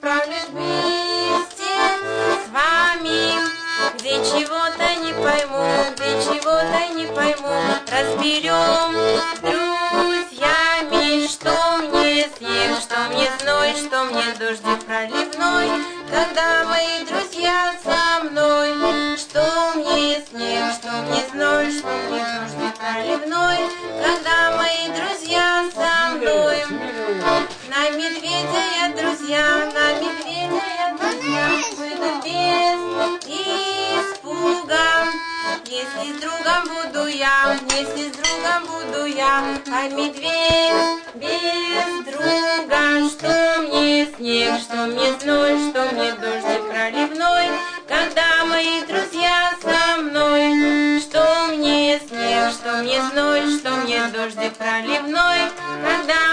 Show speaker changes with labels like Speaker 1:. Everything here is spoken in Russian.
Speaker 1: отправлюсь вместе с вами, где чего-то не пойму, где чего-то не пойму. Разберем с друзьями, что мне снег, что мне зной, что мне дождик проливной, когда мои друзья со мной. Что мне снег, что мне зной, что мне дождик проливной, когда мои друзья со мной. На медведя я, друзья, на медведя я, друзья, выйду без испуга. Если с другом буду я, если с другом буду я, а медведь без друга. Что мне снег, что мне зной, что мне дождик проливной, когда мои друзья со мной. Что мне снег, что мне зной, что мне дождик проливной, когда